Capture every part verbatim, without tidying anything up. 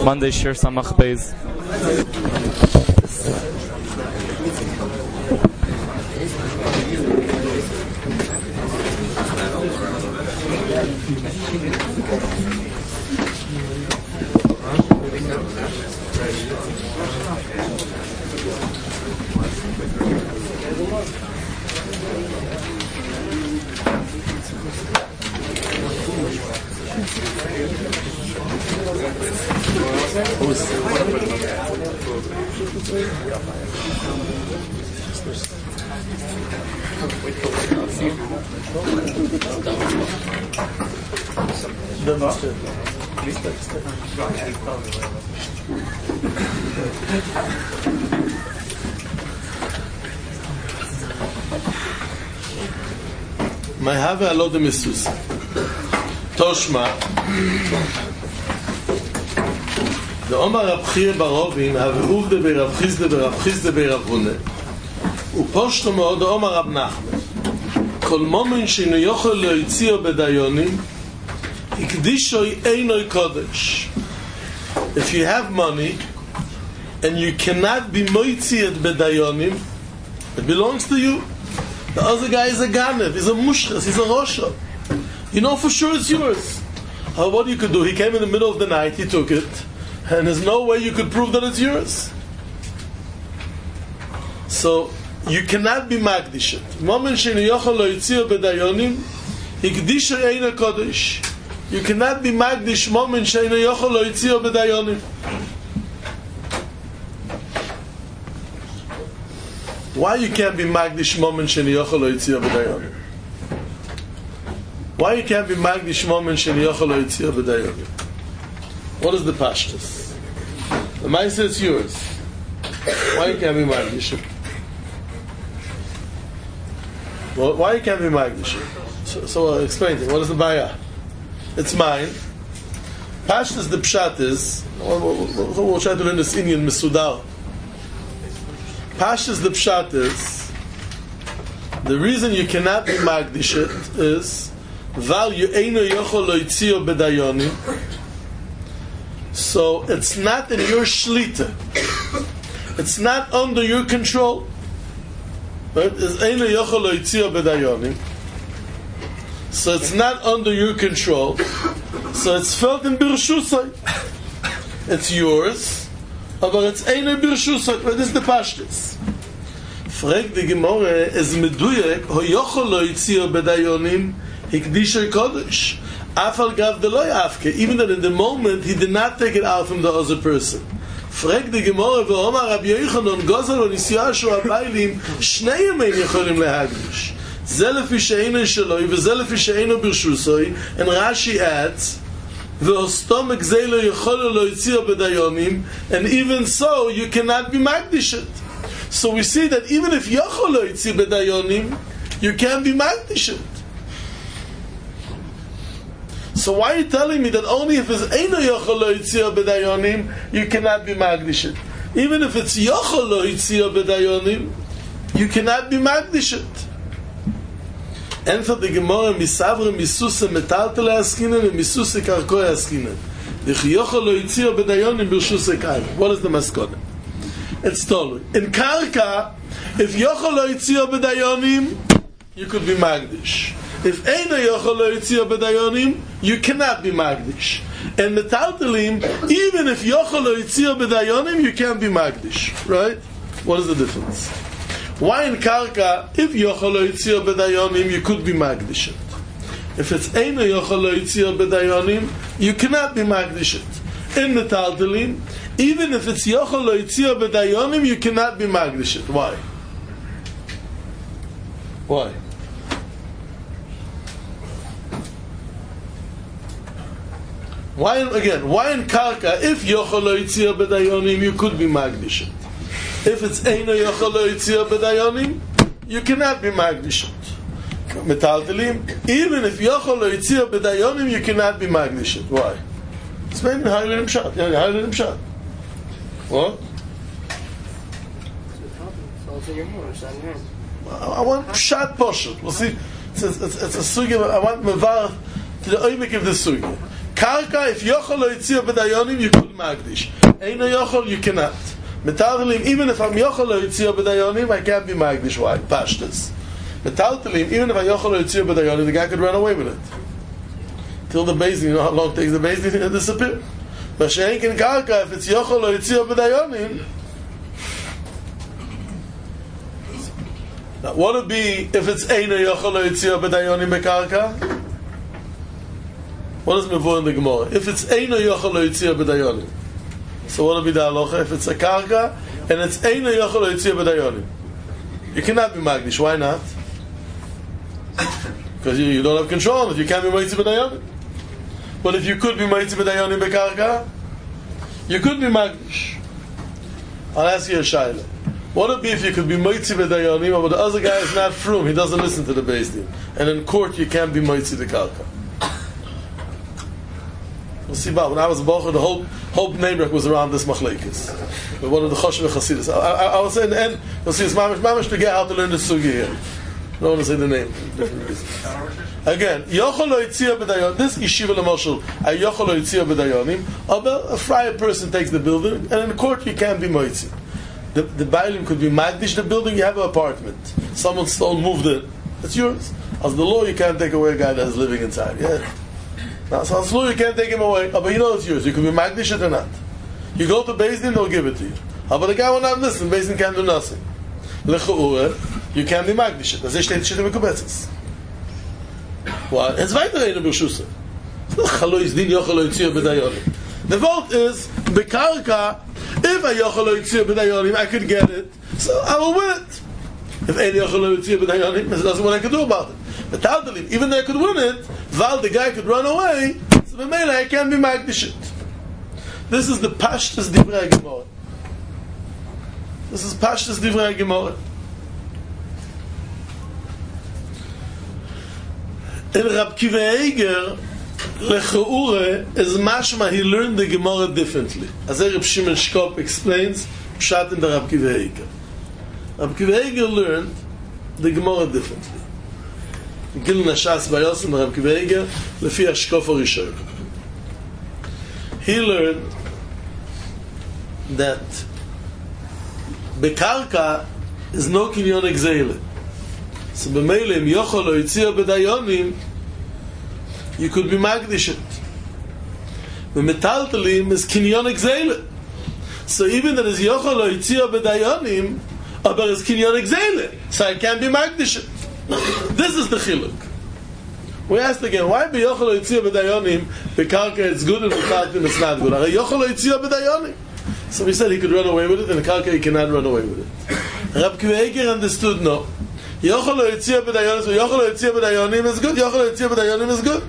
Monday Shir Samach Beis. My have a lot of misus. Toshma. The Omar Rab Chir Barovim have uvde be Rab Chizde be Rab Chizde be Rab Hune. Uposhto meod Omar Rab Nachman. Kol momen sheinu yochol lo yitzio bedayonim ikdisho einoi kodesh. If you have money and you cannot be moitzi at bedayonim, it belongs to you. The other guy is a ganev, he's a mushras, he's a rosha. You know for sure it's yours. Uh, what you could do? He came in the middle of the night, he took it, and there's no way you could prove that it's yours. So you cannot be magdishet. Momen sheinu yochol lo yitzio bedayonim ikdisho eina kodesh. You cannot be magdish momen sheinu yochol lo yitzio bedayonim. Why you can't be magdish moment sheni yochol lo yitzio b'dayonim? Why you can't be magdish moment sheni yochol lo yitzio b'dayonim? What is the pashtus? The mindset is yours. Why you can't be magdish it? Well, why you can't be magdish it? So, so uh, explain to me. What is the bayah? It's mine. Pashtus, the pshat is. We'll, we'll, we'll try to learn this Indian misudar. Pashas the pshat is the reason you cannot be magdishet is val you eino yochol lo yitzio bedayonim. So it's not in your shlita. It's not under your control. Right? It's eino yochol lo yitzio bedayonim. So it's not under your control. So it's felt in birshusay. It's yours. Aber it's eine Birshusot, what is the pashtus? Frag the Gemara, es meduyek, ho yochol lo yitzio bedayonim, hikdishay kodesh. Afal gav de lo yafke, even that in the moment he did not take it out from the other person. Frag the Gemara, ve'omar Rabbi Yochanan, gozal o nisiyashu abaylim, shnei yemein yocholim lehagdish. Ze lefi she'eino sheloi, ve ze lefi she'eino birshusoi, and Rashi adds, and even so you cannot be magdishet. So we see that even if yochol lo yitzi bedayonim, you can't be magdishet. So why are you telling me that only if it's eino yochol lo yitzi bedayonim you cannot be magdishet? Even if it's yochol lo yitzi bedayonim, you cannot be magdishet. And for the Gemara, misavre misuse metaltele askinen and misuse karkoy askinen. Dichyochol lo yitzio bedayonim birshuse kaim. What is the maskone? It's totally in karka. If yochol lo yitzio bedayonim, you could be magdish. If eino yochol lo yitzio bedayonim, you cannot be magdish. And metaltelim, even if yochol lo yitzio bedayonim, you can't be magdish. Right? What is the difference? Why in karka, if yochol lo yitzio bedayonim, you could be magdishet? If it's eino yochol lo yitzio bedayonim, you cannot be magdishet. In metaltelim, even if it's yochol lo yitzio bedayonim, you cannot be magdishet. Why? Why? Why again? Why in karka, if yochol lo yitzio bedayonim, you could be magdishet? If it's eino yochol lo yitzio bedayonim, you cannot be magdishet. Metaltelim, even if yochol lo yitzio bedayonim, you cannot be magdishet. Why? It's made in Hailim Pshat. Hailim Pshat. What? I want Pshat Poshut. We'll see. It's, it's, it's a sugya. I want mevar to the oimik of the sugya. Karka, if yochol lo yitzia b'dayonim, you could magdish. Eino yochol, you cannot. Metaltalim, even if I'm yochol lo yitzia b'dayonim, I can't be magdish. Why? Pashtas. Metaltalim, even if I yochol lo yitzia b'dayonim, the guy could run away with it. Till the Beis Din, you know how long it takes the Beis Din to disappear? But she'enk in Karka, if it's yochol lo yitzia b'dayonim, now, what would be if it's Eino Yochol Lo Yitzia B'dayonim Bekarka? What is Mevor in the Gemara? If it's Eino Yochol Lo Yitzia B'dayonim, so what would be the halacha? If it's a Karka and it's Eino Yochol Lo Yitzia B'dayonim, you cannot be Magdish. Why not? Because you, you don't have control on it. You can't be Moitzi B'dayonim. But if you could be Moitzi B'dayonim Bekarka, you could be Magdish. I'll ask you a shayla. What would it be if you could be Moitzi b'dayonim, but the other guy is not frum, he doesn't listen to the Beis Din, and in court you can't be Moitzi the Karka? We'll see about when I was a Bocher, the whole whole neighborhood was around this machlekes. But one of the Choshev Chasidus. I, I, I will say in the end, you'll see it's mamish mamish to get how to learn the sugi here. I don't want to say the name. Again, yochol lo yitzia b'dayonim. This yeshiva l'moshel, a yochol lo yitzia b'dayonim. A friar person takes the building, and in the court you can't be Moitzi. The, the Bailim could be Magdish the building, you have an apartment. Someone stole, moved it. It's yours. As the law, you can't take away a guy that's living inside. Yeah. Now, so as the law, you can't take him away. Oh, but you know it's yours. You could be Magdish it or not. You go to Beis Din, they'll give it to you. Oh, but the guy will not listen. Beis Din can't do nothing. Lechu'ure, you can't be Magdish it. Das ist steht in Kubetzes. Why? It's weiter in Bershuse. Chalo Yizdin Yochel Lo Yitzia B'dayonim. The vote is, Bekarka, if I yochel lo yitzia b'dayonim, I could get it, so I will win it. If ein yochel lo yitzia b'dayonim, that's what I could do about it. But Taltalim, even though I could win it, while the guy could run away, so b'meila I can't be magdish it. This is the Pashtas Divrei Gemara. This is Pashtas Divrei Gemara. In Rab Kiva Eiger, Lechu'ure is mashma, he learned the Gemara differently. As Reb Shimon Shkop explains, Pshat in the Rab Kiva Eiger. Rab Kiva Eiger learned the Gemara differently. Gil Nashas Bayos in Rab Kiva Eiger, Lefi Ashkof Rishon. He learned that Bekarka is no kinyon exile. So b'meilim yochol lo yitzia b'dayonim, you could be magdish it. The metaltalim is kinyon exile. So even that is yochol lo yitzia b'dayonim, but it's kinyon exile. So I can't be magdish it. This is the chiluk. We asked again, why be yochol lo yitzia b'dayonim, bekarka it's good and metaltalim it's not good? Are yochol lo yitzia b'dayonim? So we said he could run away with it, and the karka he cannot run away with it. Rab Kiva Eiger understood no. Yochol lo yitzia b'dayonim, so yochol lo yitzia b'dayonim is good. Yochol lo yitzia b'dayonim is good.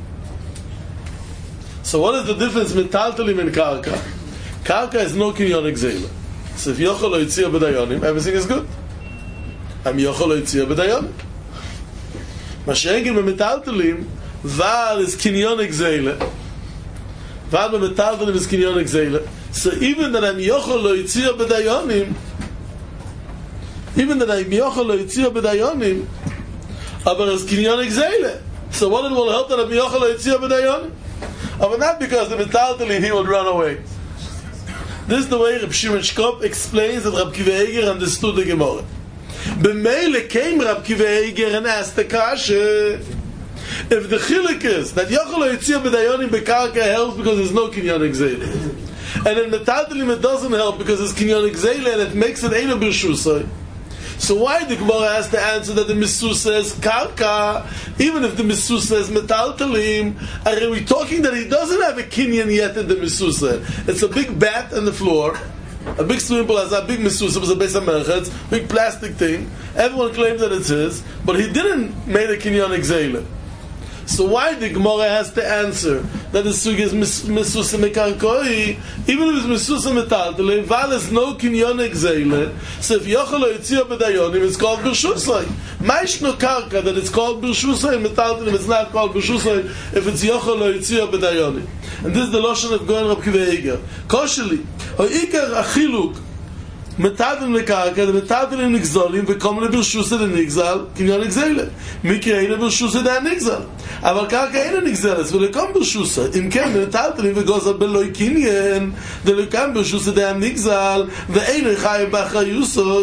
So what is the difference between Taltalim and Karka? Karka is no kinyon exile. So if yochol lo yitzia b'dayonim, everything is good. I'm yochol lo yitzia b'dayonim. Mashenkin b'metaltalim, Val is kinyon exile. Val b'metaltalim is kinyon exile. So even that I'm yochol lo yitzia b'dayonim, even that I'm yochol lo yitzia b'dayonim, aber it's kinyon exile. So what it will help that I'm yochol lo yitzia b'dayonim? But not because the metaltalim he would run away. This is the way Reb Shimon Shkop explains that Rab Kiva Eiger understood the Gemara. B'meile came Rab Kiva Eiger and asked the kasha, if the chiluk is that yochol lo yitzia b'dayonim bekarka helps because there's no kinyon exile, and in metaltalim it doesn't help because it's kinyon exile and it makes it eino b'rshusay. So why the Gemara has to answer that the Misu says karka, even if the Misu says metaltalim? Are we talking that he doesn't have a kinyan yet in the Misu? It's a big bat on the floor, a big swimming pool has a big Misu, it was a base of merchetz, big plastic thing. Everyone claims that it's his, but he didn't make a kinyan exile. So why the Gemara has to answer that the sugi is misusa mekarkoi, even if it's misusa metaltalim, val is no kinyon exile. So if yochol lo yitzia b'dayonim, it's called b'rshusay. Maish no karka that it's called b'rshusay, and metaltalim it's not called b'rshusay if it's yochol lo yitzia b'dayonim. And this is the lotion of Goyen Rab Kiva Eiger. Kosheli, o ikar achiluk metaltalim lekarka, the metaltalim nigzalim, v'kom le b'rshusay the nigzal kinyon exile. Mikreina b'rshusay the nigzal. אבל קרקע אין נגזלת, ולקום ברשוסה, אם כן, מטלטלים וגוזל בלוי קניין, דלקם ברשוסה דיין נגזל, ואין חי באחריוסו,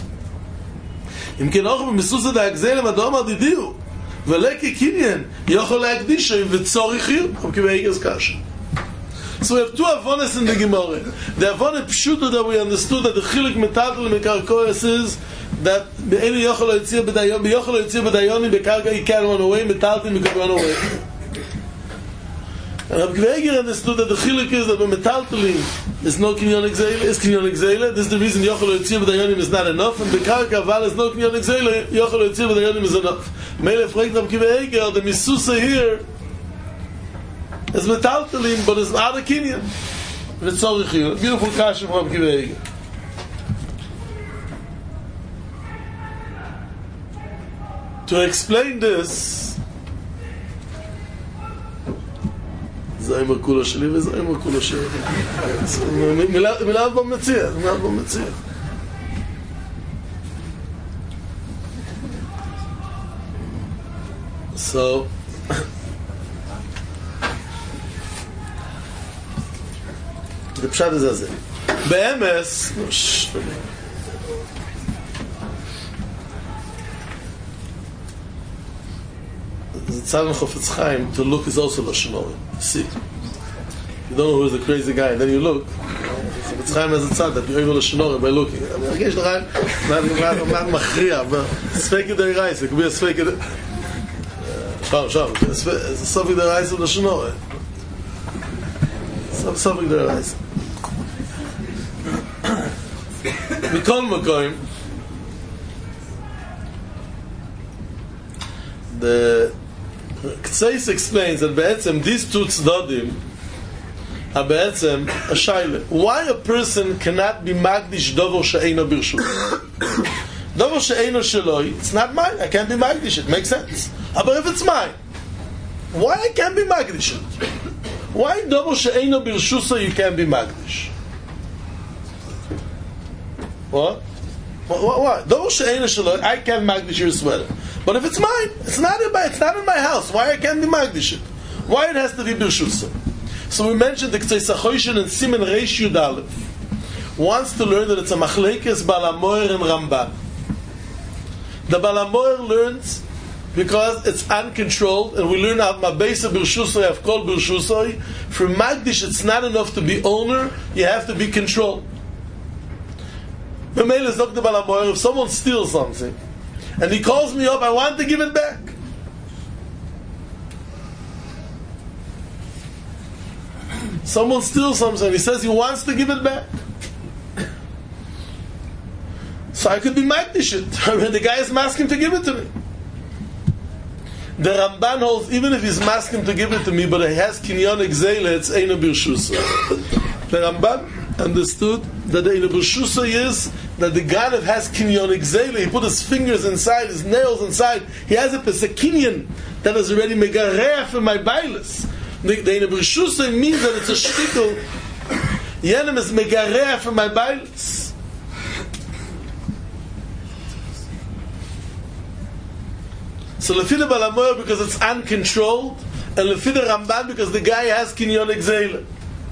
אם כן, אוכל במסוסה דאגזלם, אדום עדידיו, ולקי קניין, יכול להקדיש וצורך יום, כבי איגז קשה. So we have two avonis in the Gemara. The avon pshuto that we understood that the chiluk metaltel mekarkois is that be'enu yochel yitzir b'dayon b'yochel yitzir b'dayoni bekarka he can run away metaltel he can run away. And Rabbi Eiger understood that the chiluk is that when metaltelim is no kinyon exele, is kinyon exele. This is the reason yochel yitzir b'dayonim is not enough, and bekarka aval is no kinyon exele. Yochel yitzir b'dayonim is enough. Meile fragt Rabbi Eiger the misusa here. It's metaltelim, but it's not a kinyan. It's so beautiful kasha from Kivega. To explain this, Zayma kula sheli v'zayma kula sheli. Milad b'metziach, milad b'metziach. So. The pshat is as it. Be'emes, no, shh. The Tzaddik Chofetz Chaim to look is also Lashon Hara. See, you don't know who is the crazy guy, and then you look. Chofetz Chaim has a tzad that you're able Lashon Hara by looking. I mean, I guess the guy, not machriya, but Sfeik the Reis. It could be a Sfeik the. Sham, sham. It's a Sfeik the Reis of Lashon Hara. Some Sfeik the Reis. Mikol Makoim, the Ktseis explains that Be'etzem these two tzdadim are Be'etzem a shaila. Why a person cannot be magdish dovo she'eino birshut? Dovo she'eino sheloi, it's not mine. I can't be magdish. It makes sense. But if it's mine, why I can't be magdish it? Why dovo she'eino birshusa you can't be magdish? What? What? What? What? Those she'eina shalot, I can't magdish your sweater. But if it's mine, it's not in my, it's not in my house. Why I can't be magdish it? Why it has to be birshusa? So we mentioned the Ktei Sachoishin and Simen Reish Yud Aleph wants to learn that it's a machlekes Balamoyer and Ramban. The Balamoyer learns because it's uncontrolled, and we learn out Mabesa Birshusay, I've called Birshusay. For magdish, it's not enough to be owner; you have to be controlled. If someone steals something and he calls me up, I want to give it back. Someone steals something and he says he wants to give it back. So I could be magdish it. The guy is asking to give it to me. The Ramban holds, even if he's asking to give it to me, but he has kinyon exele, it's eino birshusa. The Ramban understood that the Inabushusa is that the guy that has kinyon exele, he put his fingers inside, his nails inside, he has a pesekinyon that is already megaref in my bailus. The, the Inabushusa means that it's a shtickle. Yenem is megaref in my bailus. So Lefida Balamoyer because it's uncontrolled, and Lefida Ramban because the guy has kinyon exele.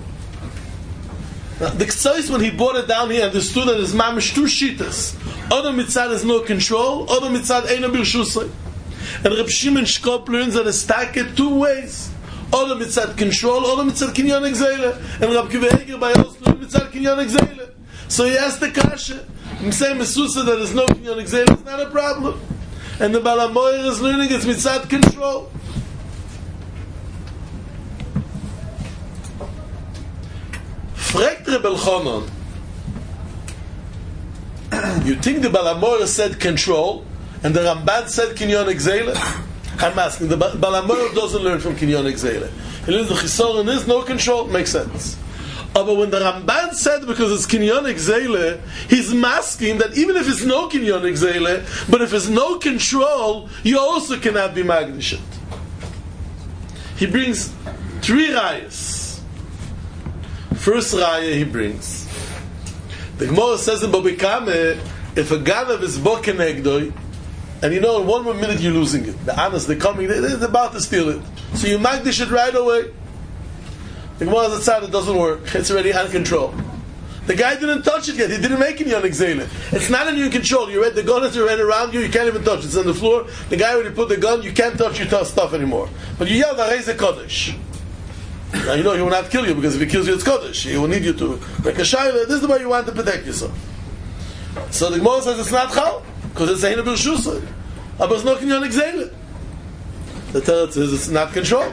Now, the Ktsois, when he brought it down, he understood that his mamish two shitas. Other mitzad is no control, other mitzad eino birshusay. And Reb Shimon Shkop learns that it's taken two ways. Other mitzad control, other mitzad kinyon exele. And Reb Kiva Eger by us learns mitzad kinyon exele. So he asked the kasha. I'm saying Mesusa that there's no kinyon exele, it's not a problem. And the Balamoyer is learning it's mitzad control. Fragt Reb Elchanan, you think the Balamoyer said control and the Ramban said kinyon exele? I'm asking, the Balamoyer doesn't learn from kinyon exele. He learns the chisoron is no control, makes sense. But when the Ramban said because it's kinyon exele, he's masking that even if it's no kinyon exele, but if it's no control, you also cannot be magdishit. He brings three rayas. First raya he brings. The Gemara says in Bobikame, if a ganav is bo kenegdoi, And you know, in one more minute you're losing it. The honest, they're coming, they're, they're about to steal it. So you magdish it right away. The Gemara said it doesn't work. It's already out of control. The guy didn't touch it yet. He didn't make any on exile. It's not in your control. You read the gun is already around you. You can't even touch it. It's on the floor. The guy already put the gun. You can't touch your tough stuff anymore. But you yell, "Raise a kodesh." Now you know he will not kill you because if he kills you, it's kodesh. He will need you to make a shayla. This is the way you want to protect yourself. So the Gemara says it's not chal because it's ain't a b'rshusay. But it's not kinyan exile. The Torah says it's not control.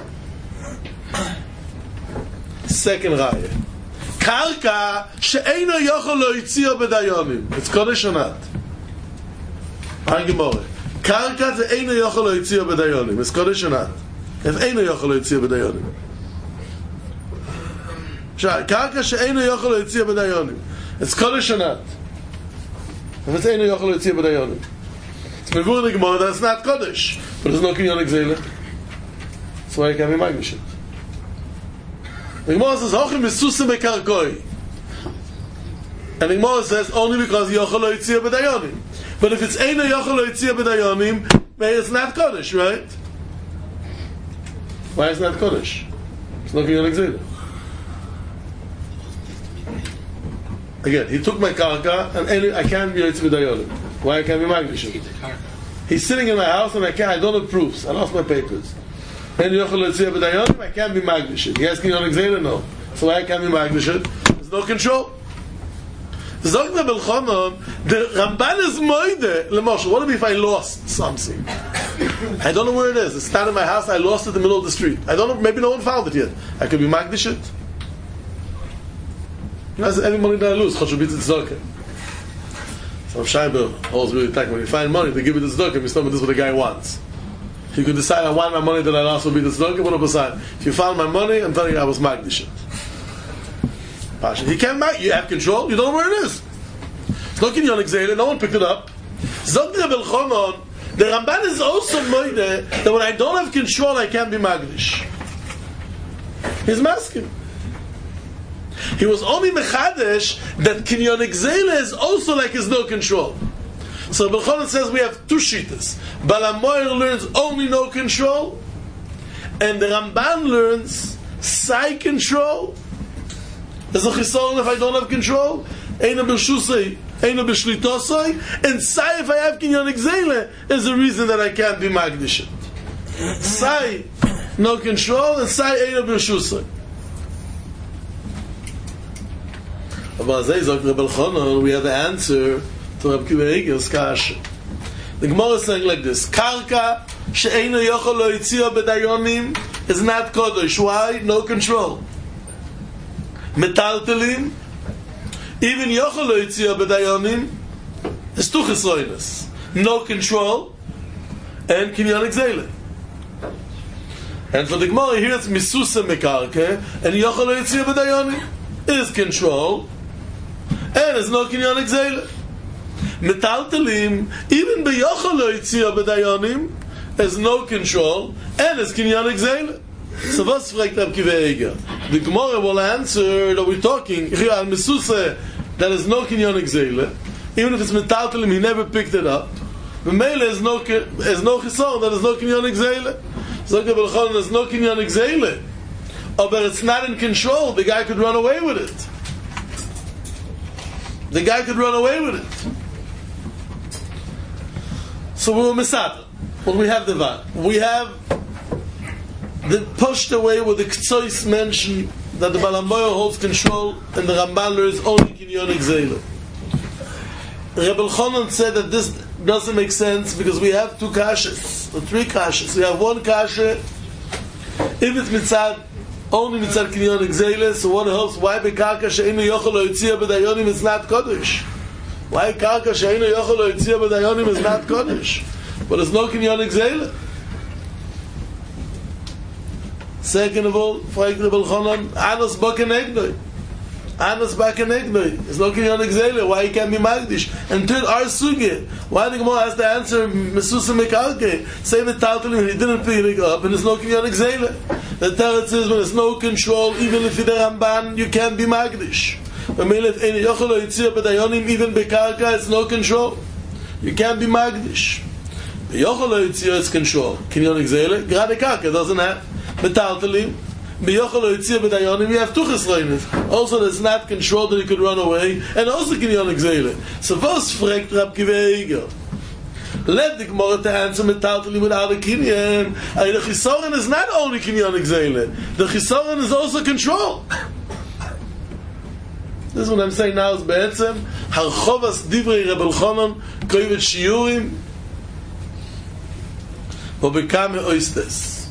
Second raya. Karka she'eino yochol lo yitzio b'dayonim. It's kodesh or not? Gemara. Karka she'eino yochol lo yitzio b'dayonim. It's kodesh or not? If eino yochol lo yitzio b'dayonim. Karka she'eino yochol lo yitzio b'dayonim. It's kodesh or not? If it's eino yochol lo yitzio b'dayonim. It's mevur in the Gemara that it's not kodesh, but there's no kinyan exile. That's why you can be magnish it. The Gemara says, "Hochem misusim bekarkoi," and the Gemara says only because yochol lo yitzia b'dayonim. But if it's eino yochol lo yitzia b'dayonim, it's not kodesh, right? Why is it not kodesh? It's not kinyan exile. Again, he took my karka, and I can't be yitzia b'dayonim. Why I can't be magnish it? He's sitting in my house, and I can't. I don't have proofs. I lost my papers. I can't be magnish. He asking on exile, no. So I can't be magnish. There's no control. The Ramban is moide. Lemoshe, what if I lost something? I don't know where it is. It's not in my house. I lost it in the middle of the street. I don't know. Maybe no one found it yet. I could be magnish it. That's any money that I lose. So Scheiber holds really tight. When you find money, they give you the tzedakah. You start with this what the guy wants. You could decide, I want my money that I lost will be the tzedakah. What decide? If you found my money, I'm telling you I was magdish it. He can't mag. You have control. You don't know where it is. It's not kinyan exile. No one picked it up. Zog Rebbe Elchanan, the Ramban is also moide that when I don't have control, I can't be magdish. He's masking. He was only mechadesh that kinyan exile is also like his no control. So Belchanan says we have two shittas. Balamoyer learns only no control, and the Ramban learns sai control. There's a chisaron if I don't have control, eina b'shusay, eina b'shlitosay, and sai if I have kinyan exile is the reason that I can't be magdish. Sai no control, and sai eina b'shusay. About Belchanan, we have the answer to Reb Kiva Eiger's kasha. The Gemara is saying like this: Karka she'eino yochol lo yitzia b'dayonim is not kodesh. Why? No control. Metaltelim, even yochol lo yitzia b'dayonim is tu chesroinus. No control and kinyan exile. And for the Gemara here it's misusa mekarke and yochol lo yitzia b'dayonim is control and is no kinyan exile. Metaltelim, even beyochol lo yitzia b'dayonim, has no control and is kinyan exile. So what's fragt Reb Kiva Eiger? The Gemara will answer that we're talking here al mesuse that is no kinyan exile. Even if it's metaltelim, he never picked it up. The mele is no is no chisaron that is no kinyan exile. So Reb Elchanan is no kinyan exile. Oh, but it's not in control. The guy could run away with it. The guy could run away with it. So we were misad. Well, we have the van. We have the pushed away with the Ktsois mention that the Balamboyo holds control and the Ramban is only kinyan exile. Reb Elchanan said that this doesn't make sense because we have two kashas, or three kashas. We have one kasha. If it's mitzad, only mitzad kinyan exile, so what helps? Why bekarka she'eino yochol lo yitzia b'dayonim is not kodesh? Why karka she'eino yochol lo yitzia b'dayonim is not kodesh? But it's no kinyan exile. Second of all, fragt Reb Elchanan, anos bakenegnoi. Anos bakenegnoi. It's no kinyan exile. Why he can't be magdish? And third, our suge. Why the Gemara has to answer mesusa mekarke? Say the taltalim, he didn't pick it up, and it's no kinyan exile. The Torah says when there's no control, even if you're the Ramban, you can't be magdish. Even bekarka, it's no control. You can't be magdish. Yochel Yitzia is control. Kinyon Exele, Grade Karka doesn't have. Metaltalim. Yochel Yitzia B'dayonim, you have Tuchas Reinis. Also, there's not control that he could run away, and also Kinyon Exele. So, was fragt Rab Kiva Eiger? Let the Gemara to answer Metaltalim without a Kinyon. The Chisoren is not only Kinyon Exele. The Chisoren is also control. This is what I'm saying now is Be'etzem Harchovas Divrei Reb Elchanan Koivet Shiurim V'bekame Oistes.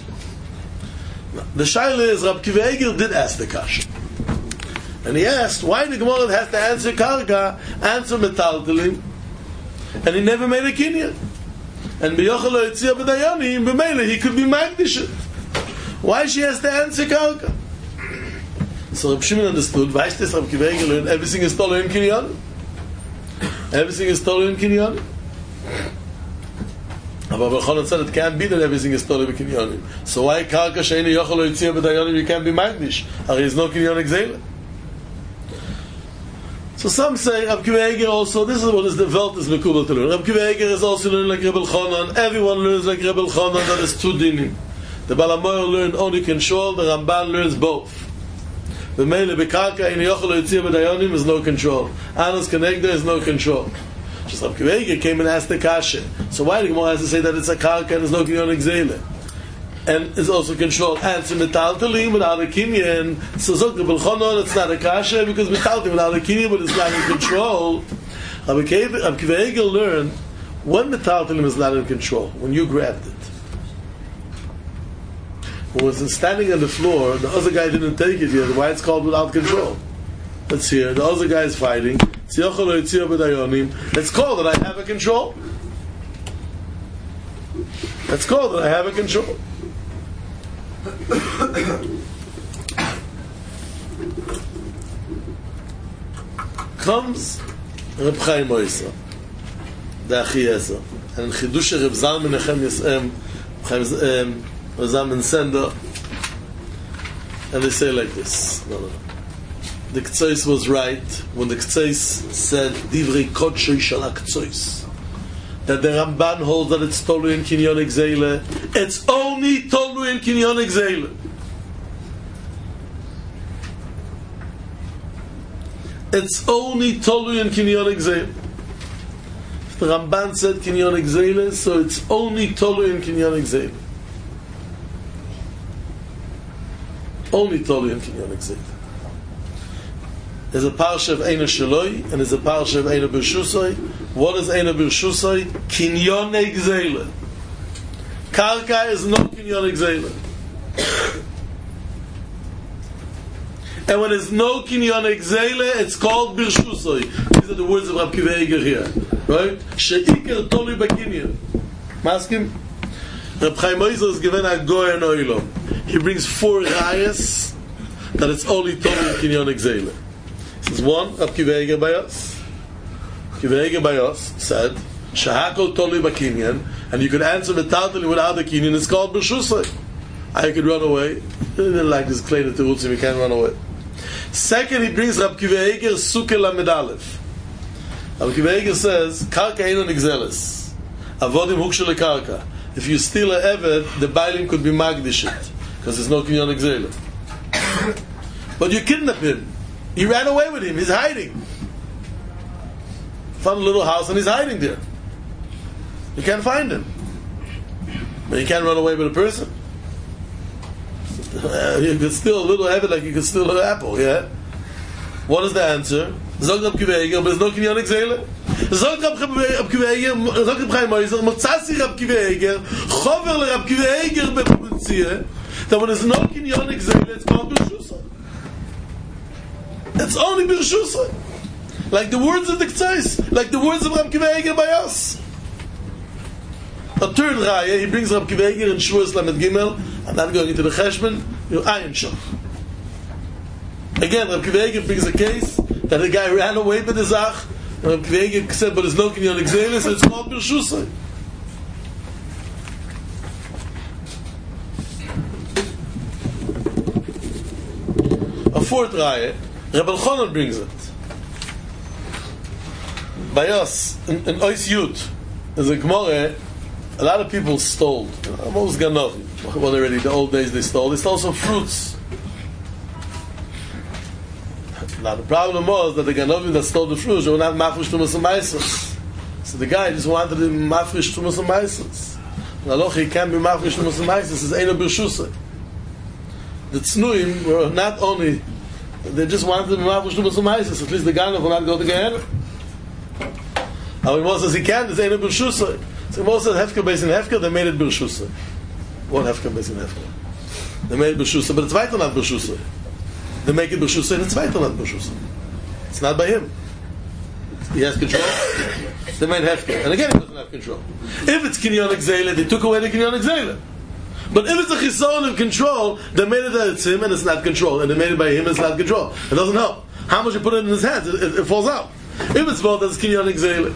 The Shaila is Rab Kiva Eiger did ask the Kasha, and he asked why the Gemara has to answer Karka, answer Metaltalim, and he never made a Kinyan. And B'yochel Yitzia B'dayanim B'meile he could be Magdishet. Why she has to answer Karka? So Reb Shimon understood, weißt du, Rab Kiva Eiger learned everything is stolen in Kinyan? Everything is stolen in Kinyan? But Reb Elchanan said it can't be that everything is stolen in Kinyan. So why Karka she'einu yochel yitzia b'dayanim you can't be magdish? There is no Kinyan Exele. So some say Rab Kiva Eiger also, this is what is the Welt is mekubel to learn. Rab Kiva Eiger is also learning like Reb Elchanan. Everyone learns like Reb Elchanan, that is two dinim. The Baal HaMaor learned only control, the Ramban learns both. The Meile Bekarka in Yochel Yitzia B'dayanim is no control. Anas Kenegda is no control. Just Rab Kiva Eiger came and asked the Kasha. So why the Gemara has to say that it's a Karka and there's no Kinyan Exele? And it's also control. Answer Metaltalim without a Kinyan. So Zok Reb Elchanan, it's not a Kasha because Metaltalim without a Kinyan, but it's not in control. Rab Kiva Eiger learned when Metaltalim is not in control, when you grabbed it. When it was standing on the floor, the other guy didn't take it yet. Why it's called without control? Let's hear. The other guy is fighting. It's called that I have a control. It's called that I have a control. Comes Reb Chaim Oisa, the Achiezer, and Chidush Reb Zalman Nechem Yisem, Zalman Sender, and they say like this. No, no. The Ktsois was right when the Ktsois said Divrei Kodshei Shal HaKtsois, that the Ramban holds that it's Tolu in Kinyan Exele. It's only Tolu in Kinyan Exele. It's only Tolu in Kinyan Exele. The Ramban said Kinyan Exele, so it's only Tolu in Kinyan Exele. Only Tolu in Kinyan Exele. There's a parsha of Eina Shaloi and there's a parsha of Eina Birshusai. What is Eina Birshusai? Kinyan Exele. Karka is no Kinyan Exele. And when there's no Kinyan Exele, it's called Birshusai. These are the words of Rab Kiva Eiger here. Right? She'iker Toli B'Kinyan. Maskim? Reb Chaim Oisa is given a Goy and Oilom. He brings four rayas that it's only Toli in Kinyan Exele. This is one, Rab Kiva Eiger by us. Kiva Eiger by us said, Shahakol Toli B'Kinyan, and you could answer Metaltalim without the Kinyan, it's called B'Shusay. I could run away. He didn't like this clay to Terutzim, you can't run away. Second, he brings Rab Kiva Eiger Suke Lamed Aleph. Rab Kiva Eiger says, Karka Einon Exeles. Avodim Hukshel Karka. If you steal an Eved, the Bailim could be Magdishit, because there's no Kinyan Exele. But you kidnap him. You ran away with him. He's hiding. Found a little house and he's hiding there. You can't find him. But you can't run away with a person. Uh, you could steal a little Eved like you could steal an apple, yeah? What is the answer? Zog Rab Kiva Eiger, but there's no Kinyan Exele. Zog Rab Kiva Eiger, Zog Rab Chaim Oisa, Motzasi Rab Kiva Eiger, Chover le Rab Kiva Eiger bePutzia, that when there's no Kinyan Exele, it's called Birshusay. It's only Birshusay. Like the words of the Ktsois, like the words of Rab Kiva Eiger by us. A third raya, he brings Rab Kiva Eiger in Shavuos Lamed Gimel. I'm not going into the Cheshbon, you're Ayin Shach. Again, Rab Kiva Eiger brings a case that the guy ran away with the Zach, and Rab Kiva Eiger said, but there's no Kinyan Exele, so it's called Birshusay. A fourth raya, Reb Elchanan brings it. By us, in, in Ois Yud, there's a Gemara a lot of people stole. I'm always ganovim. Well, already the old days they stole. They stole some fruits. Now the problem was that the ganovim that stole the fruits were not mafresh tumas and ma'asos. So the guy just wanted to mafresh tumas and ma'asos. Now look, he can't be mafresh tumas and ma'asos. It's eino b'rshusay. The tznuim were not only, they just wanted to be mafresh tumas and ma'asos. At least the ganov will not go to Gehenna. Now when Moses says he can't, it's eino b'rshusay. So Moses said hefker based in hefker, they made it b'rshusay. One hefker based in hefker. They made it b'rshusay, but it's weiter not b'rshusay. They make it b'rshusay, and it's weiter not b'rshusay. It's not by him. He has control. They made hefker, and again he doesn't have control. If it's kinyonik zayla, they took away the kinyonik zayla. But if it's a chisaron of control, they made it that it's him and it's not control, and they made it by him and it's not control. It doesn't help. How much you put it in his hands, it, it, it falls out. If it's both, that's kinyonik zayla.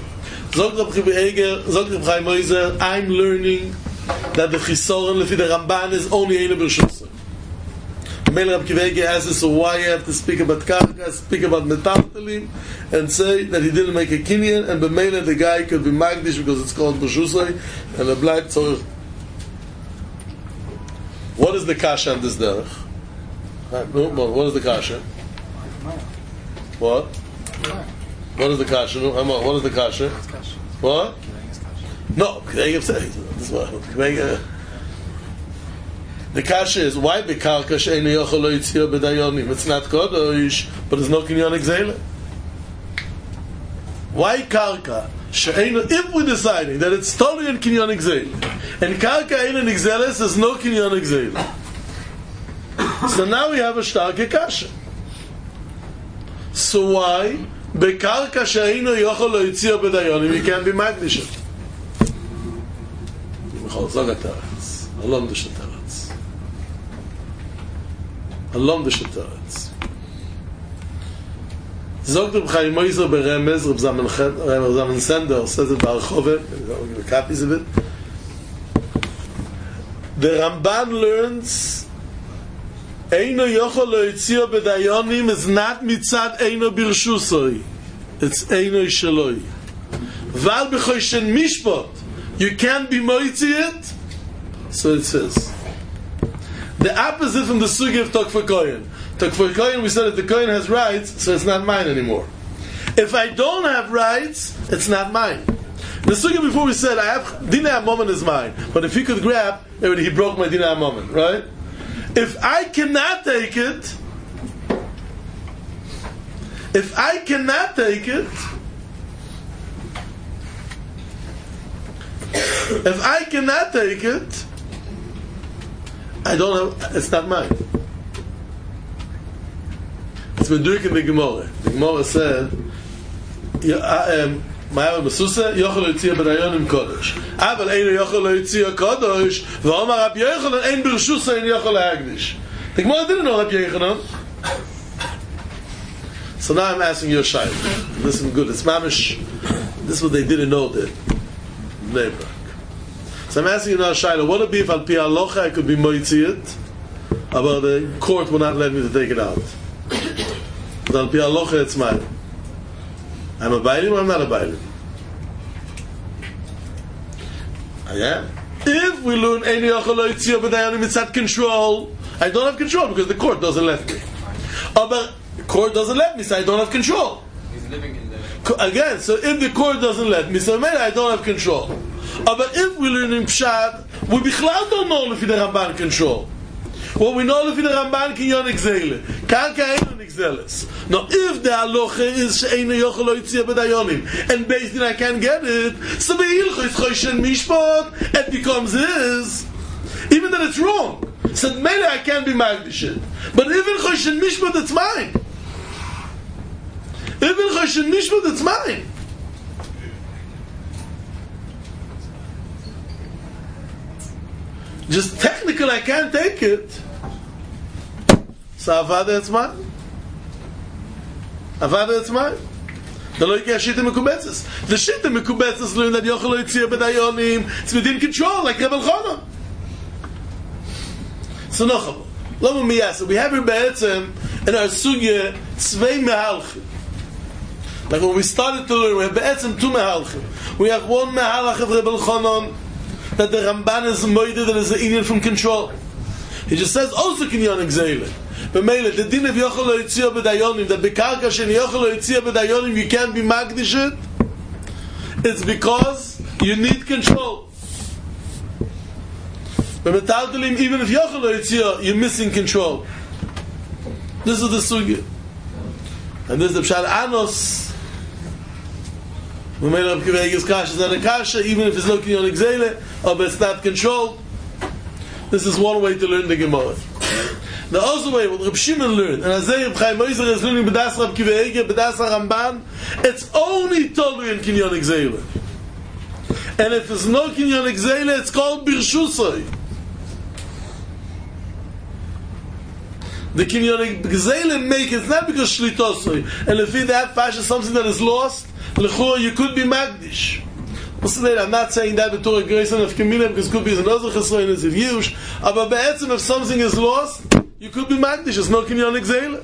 I'm learning that the chisaron lefi the Ramban is only eino b'rshusay. Mele Rab Kiva Eiger asks us, so why you have to speak about karka, speak about metaltalim, and say that he didn't make a kinyan, and b'mele the guy could be magdish because it's called b'rshusay, and the bleibt so. What is the kasha on this derech? What is the kasha? What? What is the kasha? What is the kasha? What? No, Eiger says this one. The kasha is why bekarka she'eino yochel lo yitzia b'dayonim. It's not kodosh, but it's no kinyonik zayla. Why karka she'eino? If we're deciding that it's totally in kinyonik zayla, and karka eino nigzeles is no kinyonik zayla, so now we have a starke kasha. So why bekarka she'eino yochel lo yitzia b'dayonim you can't be magnish? Michal Zagatarats, Alom Deshataratz. Alom the Shetaretz. Zogt Reb Chaim Moiser beremez, Reb Zalman Sender says it b'Archovet, I'll give you copies of it. The Ramban learns Eino yochel lo yitzia b'dayonim is not mitzad eino b'rshusay. It's eino shaloi. Val b'choishen mishpot you can't be moitzi it. So it says. The opposite from the sugi of Tokfa Kohen. Tokfa Kohen, we said that the Kohen has rights, so it's not mine anymore. If I don't have rights, it's not mine. The sugi before we said, I have Dinah Moment is mine, but if he could grab, he broke my Dinah Moment, right? If I cannot take it, if I cannot take it, if I cannot take it, I don't have, it's not mine. It's been doing in the Gemara. The Gemara said, Ma'av Mesusa, Yochel lo yitzia b'dayonim kodesh. Aval eino yochel lo yitzia kodesh, v'omar Rabbi Yochanan ein b'rshusay ein yochel lahagdish. The Gemara didn't know Rabbi Yochanan. So now I'm asking you a shayla. Listen good, it's mamish, this is what they didn't know that. Neighbor. So I'm asking you now, Shaila, what would it be if al pi halacha I could be moitzi it, but the court will not let me to take it out? But al pi halacha it's mine. I'm a bailim or I'm not a bailim? I am. If we learn eino yochel lo yitzia b'dayonim, it's not control. I don't have control because the court doesn't let me. Oh, but the court doesn't let me, so I don't have control. He's living in the... Again, so if the court doesn't let me, so maybe I don't have control. But if we learn in Pshat, we bichlal don't know if the Ramban control. What we know if the Ramban kinyonik zayla, karka eino nigzeles. Now, if the halacha is she'eino yochel lo yitzia b'dayonim, and based on I can't get it, so be'ilchos choishen mishpat, it becomes his. Even that it's wrong. So maybe I can't be magdish it. But even choishen mishpat, it's mine. Even choishen mishpat, it's mine. Just technically I can't take it. So Avada it's mine. Avada it's mine. The loike shita mekubetzes. The shita mekubetzes learn that yochel lo yitzia b'dayonim. It's within control, like Rebbe Elchanan. So nocham. Lama miyasa. We have here be'etzem in our sugya tzvei mehalchim. Like when we started to learn, we have be'etzem two mehalchim. We have one mehalach of Rebbe Elchanan, that the Ramban is moide that is an Indian from control. He just says also kinyan gzeile. But mele the din of yochel loitzia b'dayonim that bekarka shen yochel loitzia b'dayonim you can't be magdish it. It's because you need control. But metaltelim even if yochel loitzia you're missing control. This is the sugya. And this is the pshal anos. We made up Kivege's kasha is not a kasha, even if it's looking on exile, or it's not controlled. This is one way to learn the Gemara. The other way, what Reb Shimon learned, and as Reb Chaim Oizer is learning B'das Rab Kivege, B'das Ramban, it's only totally in Kinyan exile. And if it's no Kinyan exile, it's called Birshusay. The Kinyan exile make it's not because Shlitosay. And if that fashion is something that is lost, you could be magdish. I'm not saying that the Torah grace of Kemina because could be another chesron is huge. But be'etzim if something is lost, you could be magdish. It's no kinyan exile.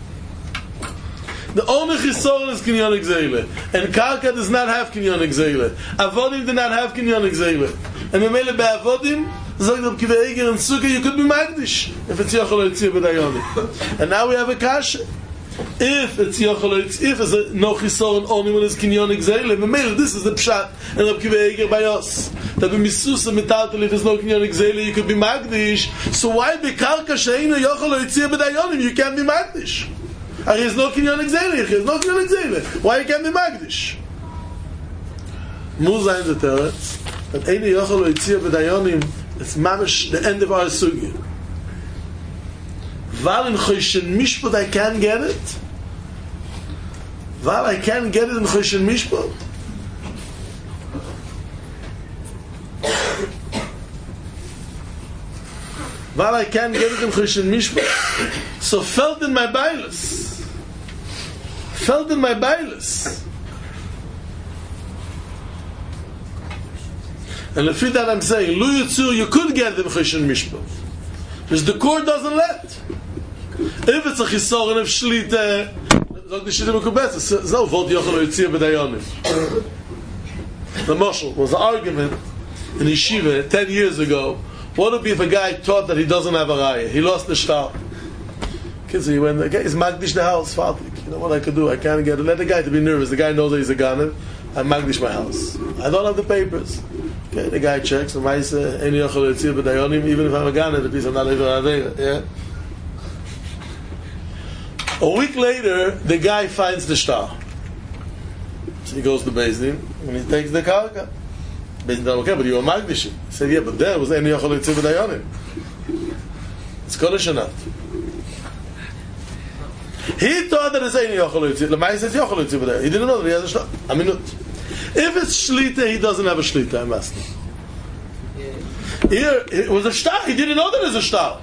The only chesron is kinyan exile, and karka does not have kinyan exile. Avodim do not have kinyan exile, and memele be'avodim zog the kiveiger and sukkah you could be magdish if it's yochel yitzir b'dayonim. And now we have a kasha. If it's yochel, if it's no chisoron only when it's kinyan exile, memele this is the pshat and Reb Kiva Eiger by us that the misusa metaltel if there's no kinyan exile you could be magdish. So why bekarka sheinu yochel yitzir b'dayonim you can't be magdish? There is no kinyan exile. There is no kinyan exile. Why you can't be magdish? Muzayin the teretz that einu yochel yitzir b'dayonim it's mamish the end of our sugya. Val in Choshen Mishpat I can't get it. Val I can't get it in Choshen Mishpat. Val I can't get it in Choshen Mishpat. So felt in my bailus. Felt in my bailus. And if that I'm saying, Lu Yitzur, you could get it in Choshen Mishpat. Because the court doesn't let. If it's a chisoron of shlita, zog the shita mekubetz. So vod yochel yitzir b'dayonim. The Moshel was an argument in yeshiva ten years ago. What would be if a guy taught that he doesn't have a raya? He lost the shtar. Kids, he went. Okay, he's magdish the house. Fatik. You know what I could do? I can't get it. Let the guy to be nervous. The guy knows that he's a ganer. I magdish my house. I don't have the papers. Okay, the guy checks. And I say, "Any yochel yitzir b'dayonim." Even if I'm a ganer, the piece I'm not even avera. Yeah. A week later, the guy finds the shtar. So he goes to Beis Din and he takes the karka. Beis Din said, okay, but you were magdish. He said, yeah, but there was any yochel yitzir b'dayonim. It's kodesh or not? He thought that it's any yochel yitzir. The man says yochel yitzir b'dayonim. He didn't know that he has a shtar. A minute. If it's shlita, he doesn't have a shlita. I'm asking. Here, it was a shtar. He didn't know that it's a shtar.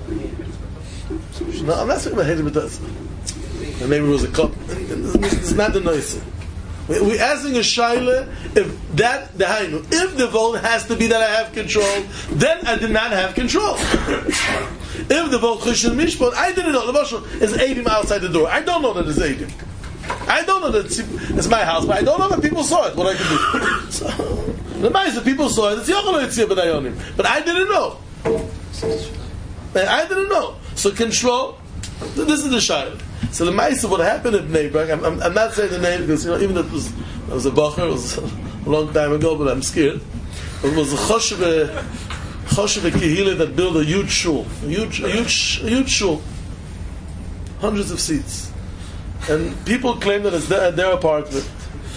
No, I'm not talking about Hedge B'Taz. And maybe it was a cup. It's not the noise. We're asking a shaila if that the hainu, if the vote has to be that I have control, then I did not have control. If the vote Choshen Mishpat, I didn't know. The Moshel is Eidim outside the door. I don't know that it's Eidim. I don't know that it's, it's my house, but I don't know that people saw it. What I can do? So, the Ma'aseh people saw it. It's Yochel Yitzir b'dayonim, but I didn't know. I didn't know. So control. This is the shaila. So the Ma'aseh, what happened at Bnei Brak, I'm, I'm, I'm not saying the name because you know even though it was it was a bacher, it was a long time ago, but I'm scared. It was a choshev choshev kehila that built a huge shul, a huge, a huge, a huge shul, hundreds of seats, and people claim that it's their, their apartment.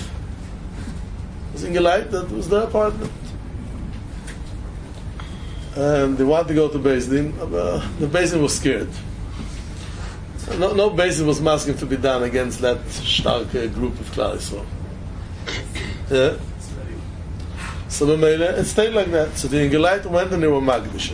It was in Gelait that was their apartment. And they wanted to go to Beis Din. Uh, the Beis Din was scared. No, no Beis Din was asking to be done against that stark uh, group of Klal Yisrael. Yeah. So the Meile, it stayed like that. So the Ingelite went and they were magdish.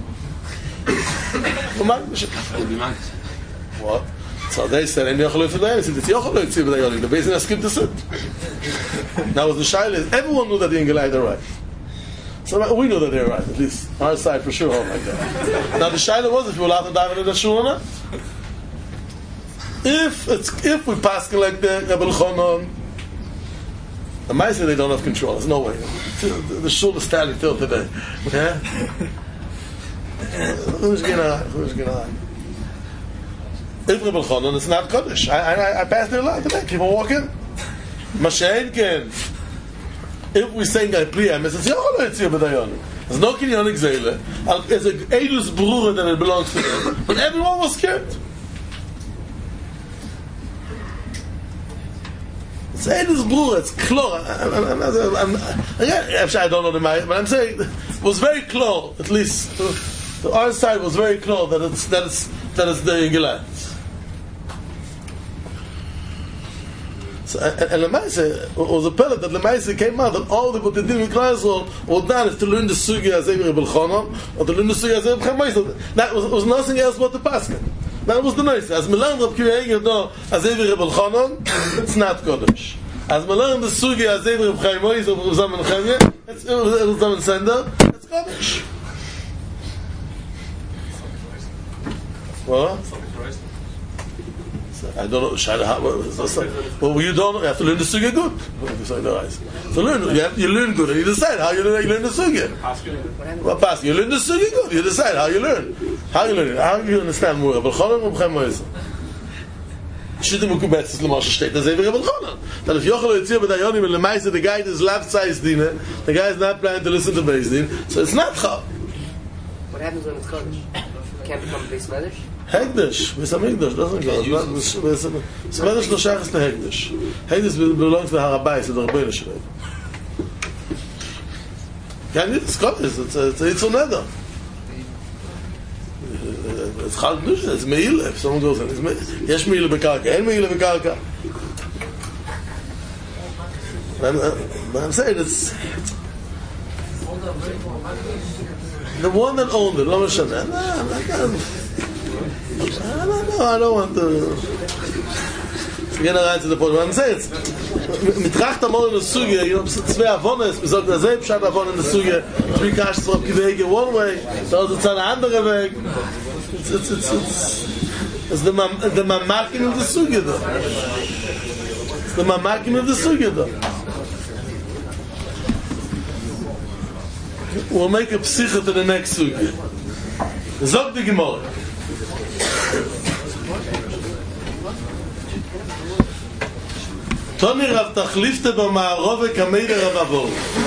Were magdish. What? So they said, "And Yochel Yitzir b'dayonim." They said, "It's Yochel Yitzir b'dayonim." The Beis Din asked him to sit. Now, with the shaila, everyone knew that the Ingelite are right. So we know that they're right, at least our side for sure. Oh my God! Now the shaila was if you were allowed to dive into the shul or not. If it's if we pass like the Rebbe Elchanan, The mice say they don't have control. There's no way. The shul is standing till today. Yeah? Who's gonna? Who's gonna? If Rebbe Elchanan, it's not Kodesh. I, I, I passed there a lot today. People walking. Mashen ken. If we say Gai Priyam, it's Yochel Yitzia B'Dayonim. There's no Kinyan Exele. It's a Eidus Brura that it belongs to them. But everyone was scared. It's Eidus Brura. It's Klor. Again, I don't know the Maya, but I'm saying it was very Klor, at least. The our side was very Klor that it's that it's that it's the Gilad. So, and, and Lemaise was a pellet that Lemaise came out that all the what they did in Klausel was done is to learn the Sugya as Rebbe Elchanan or to learn the Sugya as Rebbe Chaim Moshe. That was, was nothing else but the Paskin. That was the nice. As we learn Reb Kiva Eger do as Rebbe Elchanan, it's not Kodesh. As we learn the Sugya as Rebbe Chaim Moshe or Rebbe Zaman Chemye, it's Rebbe Zaman Sender, it's Kodesh. What? I don't know. Well, you don't know. You have to learn the sugya good. So learn. You, have, you learn good, and you decide how you learn, you learn the sugya. Well, pass. You learn the sugya good. You decide how you learn. How you learn it. How you understand more. But Elchanan or Chaim Moshe. Shittim ukubetz is l'masha state. That's every Rebbe Elchanan. That if Yochel Yitzia B'Dayonim and Lemaisa the guy is left-sized dinner, the guy is not planning to listen to Beis Din, so it's not chal. What happens when it's Kodesh? It can't become Beis Medrash? Hegdish, Beis Hamikdash doesn't go. Beis Medrash no shaykhs to Hegdish. Hegdish belongs to Har HaBayis, to the Rebbeinu Shalom. Can't it's Kodesh. It's it's it's Neder. It's Chagdush. It's Meila. If someone goes in, it's Meila. Yesh Meila bekarka. En Meila bekarka. But I'm saying it's the one that owned it. Lo mishaneh. I don't know, I don't want to get around to the point. What I'm saying is, mitracht amol in the sugya, you know, zwei avones, we sagt, der selb shat avon in the sugya, three kashas of Kivege one way, so it's an andere Weg. It's, it's, it's, it's, it's the, mam, the mamakim of the sugya, though. It's the mamakim of the sugya, though. We'll make a psicha to the next sugya. Zog the Gemara. Toni Rav Tachlifte b'Ma'arove Kamei Rav Avor.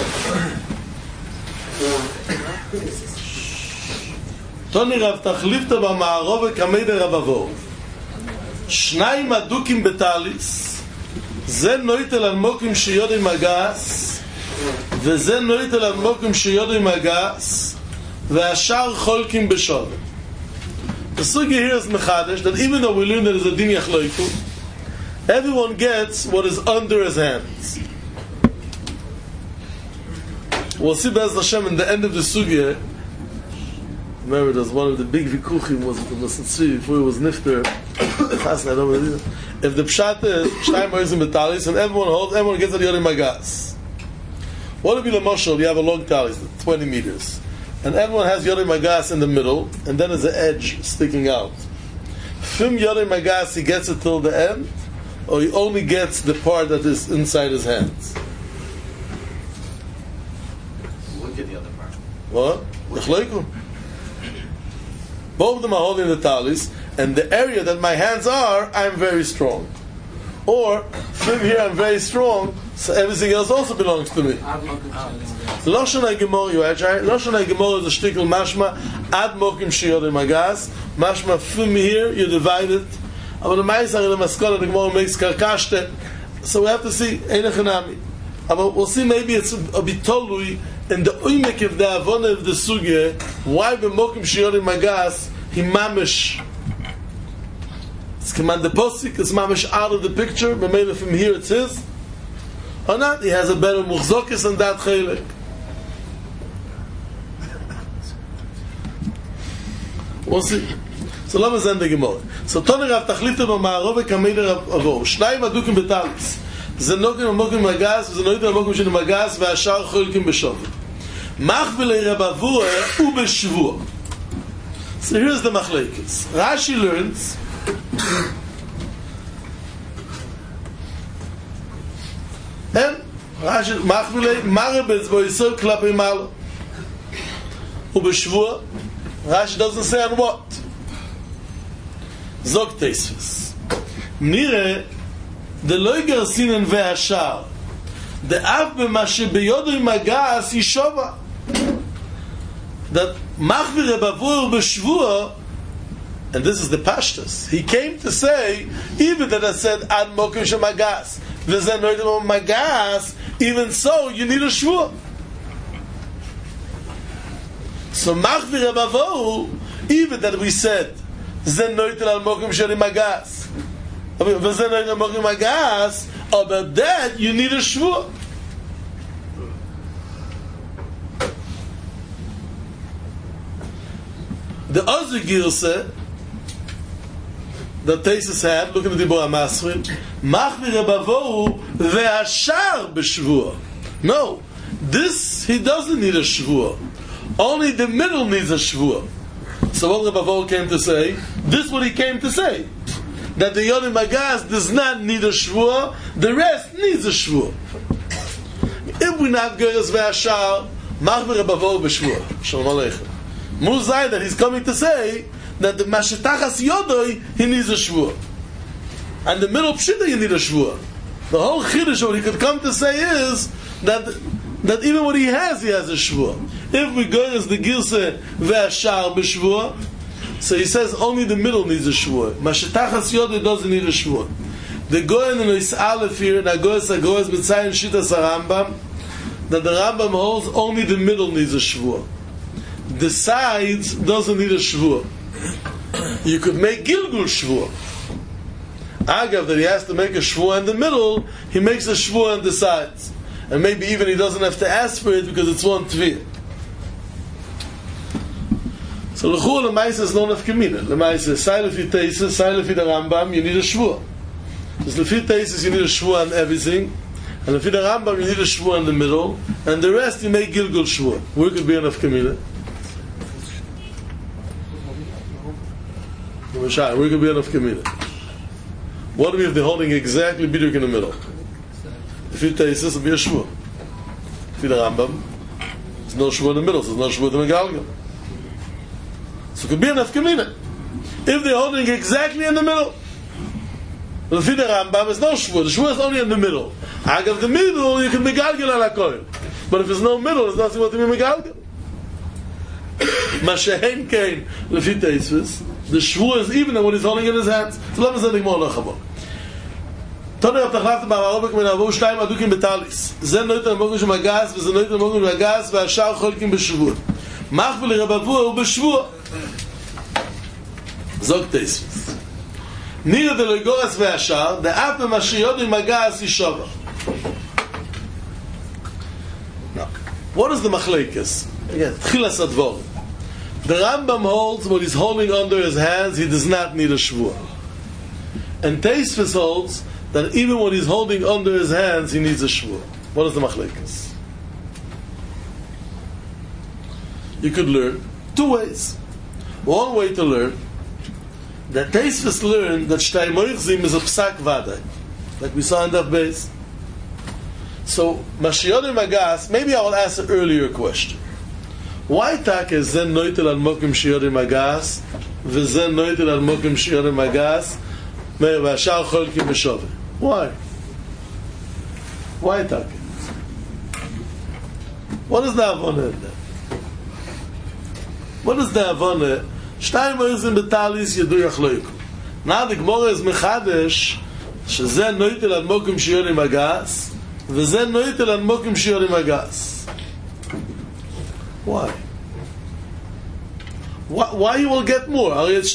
Toni Rav Tachlifte b'Ma'arove Kamei Rav Avor. Shnayim adukim betalis. Ze noitel al mokim sheyodei magas, veze noitel al mokim sheyodei magas, ve'ashar cholkim b'shovim. The sugya here is mechadesh that even though we learn that there's a din yachloiku, everyone gets what is under his hands. We'll see Be'ez Hashem in the end of the sugya. Remember, there's one of the big vikuchim was the Masatzri before he was nifter. If the pshat is shnayim moizim betalis and everyone holds, everyone gets at the yodim magas. What would be the mashal? You have a long talis, twenty meters. And everyone has Yodei Magas in the middle, and then there's an edge sticking out. From Yodei Magas, he gets it till the end, or he only gets the part that is inside his hands. Look at the other part. What? Yachloiku. Both of them are holding the talis, and the area that my hands are, I'm very strong. Or, from here I'm very strong, so everything else also belongs to me. Lashon HaGemor, you right? Lashon HaGemor is a shtickle mashma, ad mokim sheyodei magas, mashma from here, you divide it. But the Ma'aseh in the Maskala, the Gemara makes karkashte, so we have to see, ein echanami. But we'll see maybe it's a bitolui, in the uimek of the avona of the sugya, why the mokim sheyodei magas, he mamish, it's command the posik, it's mamish out of the picture, but maybe from here it's his, or not, he has a better muchzokis than that chelik. We'll see. So let's end the Gemara. So Toni Rav Tachlifte b'Ma'arove Kamei Rav Avor. Shnayim adukim betalis. Ze nokim amokim magas, ze noitim amokim shel magas, ve'ashar cholkim b'shovim. Mach v'lei Rav Avur u b'shvua. So here's the machlekes. Rashi learns and Rashi machmile marabes bo yisod klapi mal. Ubeshvua, Rashi doesn't say on what. Zog Teisvis. Nire, the loiger sinen ve'ashar. The av b'ma shebeyodo magas yishova. That machmire bavur beshvua. And this is the Pashtus. He came to say, even that I said, ad mokim shemagas, v'zen noidem magas, even so, you need a shvua. So, machvir abavohu, even that we said, zen noidem al mokim shemagas, v'zen noidem al mokim magas, about that, you need a shvua. The other Girse, that Tesis had, look at the Dibur HaMasrim, Machmir Bavohu ve'ashar b'shvua. No, this he doesn't need a shvua. Only the middle needs a shvua. So what Rebavohu came to say, this is what he came to say, that the Yodim Magas does not need a shvua, the rest needs a shvua. If we not Geras ve'ashar, Machmir Bavohu b'shvua. Shalom Aleichem. Muzai that he's coming to say that the Mashetachas Yodoi, he needs a shvua. And the middle Pshita, you need a shvua. The whole Chiddush, what he could come to say is that that even what he has, he has a shvua. If we go as the Gilse Ve'ashar b'shvua, so he says only the middle needs a shvua. Mashetachas Yodoi doesn't need a shvua. The Goyen and Ois Aleph here, and Agoyes Agoyes B'tzayin Shitas HaRambam, that the Rambam holds only the middle needs a shvua. The sides doesn't need a shvua. You could make Gilgul shvua. Agav, that he has to make a shvua in the middle, he makes a shvua on the sides. And maybe even he doesn't have to ask for it because it's one tvir. So l'chur l'maisa is known of Kamina. L'maisa, sai lefi teises, sai lefi the Rambam, you need a shvua. Because lefi teises you need a shvua on everything, and lefi the Rambam you need a shvua in the middle, and the rest you make Gilgul shvua. Where could be enough Kamina? We could be enough Kamina. What if they're holding exactly Biduk in the middle? If you taste this, it'll be a Shvua. If you the Rambam, there's no Shvua in the middle, so there's no Shvua in the Megalgal. So it could be enough Kamina. If they're holding exactly in the middle, but if you the Rambam, there's no Shvua. The Shvua is only in the middle. Agav the middle, you can Megalgal ala Koil. But if there's no middle, there's nothing what to be Megalgal. Mashahen came, lefi teisvis, the shvua is even when he's holding in his hands. So let me say the Gemara Lachavok. Tony of Tachlafta Ba'arobek min Avu Shtayim Adukim Betalis. Zen noit al mokum shemagas, v'zen noit al mokum shemagas, v'ashar cholkim b'shvua. Machvil Rebavua hu b'shvua. Zog teisvis. Nira de loigoras v'ashar, the ape mashiyodim magas yishova. Now, what is the machlekes? Again, Tchilas Advar. The Rambam holds what he's holding under his hands, he does not need a shvua. And Teisvis holds that even what he's holding under his hands, he needs a shvua. What is the machlekes? You could learn two ways. One way to learn that Teisvis learned that Shtei Moichzim is a psak vadai, like we saw in that base. So Mashiyodim Magas, maybe I will ask an earlier question. Why tak is zen noitel al mokim shiyodim magas v'zen noitel al mokim shiyodim magas v'ashar cholkim b'shoveh? Why? Why tak? What is the avona in that? What is the avona? Shtayim moizim betalis yedu yachloiku. Now the Gemara is mechadesh shezen noitel al mokim shiyodim magas v'zen noitel al mokim shiyodim magas. Why? Why? Why you will get more? So we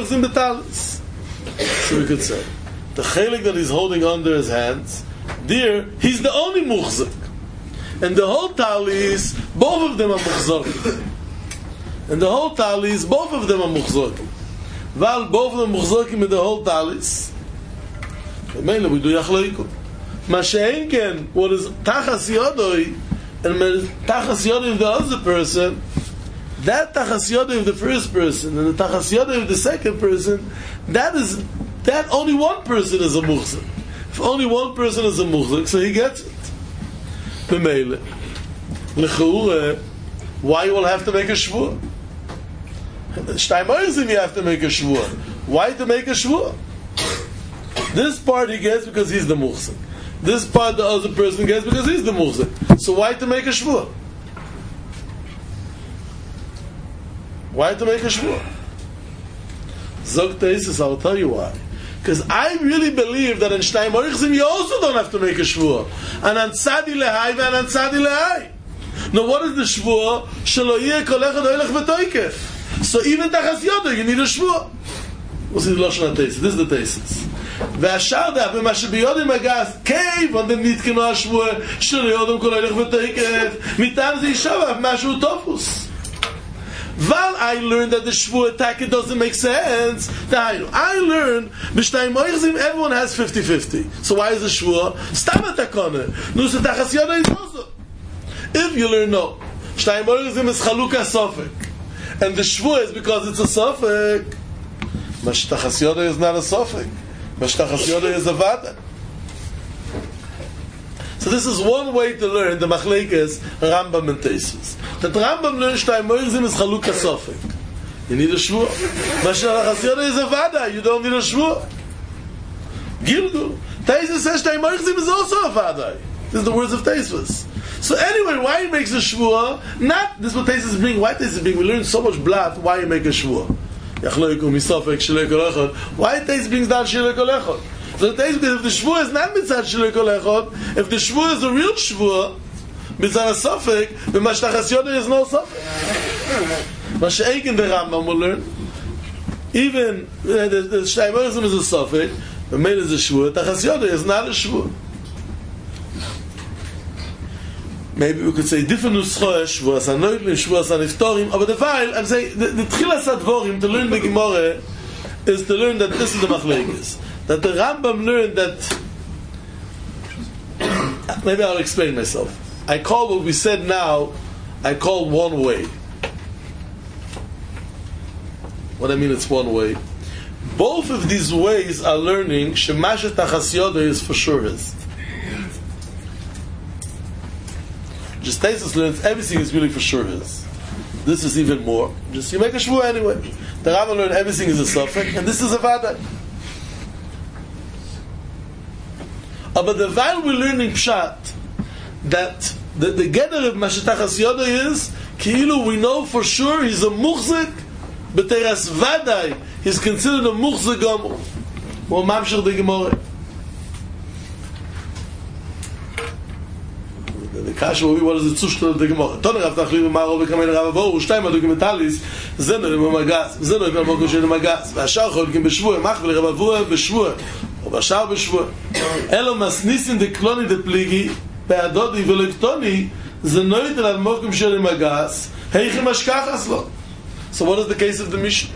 could say the chelik that he's holding under his hands, there he's the only muchzik, and the whole talis, both of them are muchzik, and the whole talis, both of them are muchzik. While both of them muchzikim in the whole talis, mainly we do yachleikum. Masha'enken, what is tachas yodoi? And tachas yodei of the other person, that tachas yodei of the first person and the tachas yodei of the second person, that is that only one person is a muchzik. If only one person is a muchzik, so he gets it. B'meile. L'cheure, why you will have to make a shvur? Shtayim oirzim you have to make a shvur. Why to make a shvur? This part he gets because he's the muhsik. This part the other person gets because he's the muhsik. So why to make a shvur? Why to make a shvur? Zog Teisus, I'll tell you why. Because I really believe that in Shtayim Orichzim you also don't have to make a shvur. And on Tzadi Lehai and on Tzadi Lehai. Now what is the shvur? Shelo yeh kol echad oilech v'toikef. So even Tachas Yodo you need a shvur. What's the Lashon HaTeisus? This is the Teisus. והשאר דאף במה שביודם הגס כיוון דם נתקנו השבוע שלא יודם כל הולך ותקף מטעם זה יישב משהו טופוס. While I learned that the shvua attack doesn't make sense, I learned b'shtayim oichzim everyone has fifty-fifty. So why is the shvua? Stam atakone. Nu se tachas yoda is also. If you learn no, b'shtayim oichzim is chaluka sofek, and the shvua is because it's a sofek. Mas tachas yoda is not a sofek. Mas tachas yoda is a vada. So this is one way to learn the machlekes Rambam and Teisus. That Rambam learns Shtayim Oirzim is Chaluk HaSofek. You need a shvur. Mashiach HaSyona is a vada. You don't need a shvur. Gilgul. Teisus says Shtayim Oirzim is also a vada. This is the words of Teisus. So anyway, why he makes a shvur? Not this is what Teisus is bringing. Why Teisus is bringing? We learn so much blood. Why he make a shvur? Yachloiku misofek shelei kol echad. Why Teisus brings down shelei kol echad? So the Teisus, if the shvur is not mitzad shelei kol echad, if the shvur is a real shvur, mitzad a sofek, then mashtachas yoda is no sofek. Mashiach in the Rambam will learn. Even uh, the, the Shtayim Oirzim is a sofek, the main is a shvur. Tachas yoda is not a shvur. Maybe we could say different nuschoah shvuas anoitlim shvuas aniftorim. But the while I'm saying the, the tchilas advorim to learn the Gemara is to learn that this is the machlekes. That the Rambam learned that. Maybe I'll explain myself. I call what we said now. I call one way. What I mean, it's one way. Both of these ways are learning shemashet tachas yoda is for sure is. Just Teisus learns everything is really for sure is. This is even more. Just you make a shvur anyway. The Rambam learned everything is a suffix, and this is a vada. Uh, but the while we're learning pshat that the, the gather of Mashetachas Yoda is Ki'ilu we know for sure he's a muchzik, but teras vadai he's considered a muchzik gomor. Or mamshach de Gemara. The kasha will be what is the zushtel of the Gemara. Toner Rav Tachli v'maro v'kamen Rav Avoru shtayim adugim metalis zeno v'magas zeno v'magas zeno v'magas v'ashar cholkim b'shvur mach v'Rav Avoru b'shvur או בשאר בשבוע אלו מסניסים דקלוני דפליגי בעדודי ולקטוני זה נויד על מוקם של מגס היכם השכחס לו. So what is the case of the Mishnah?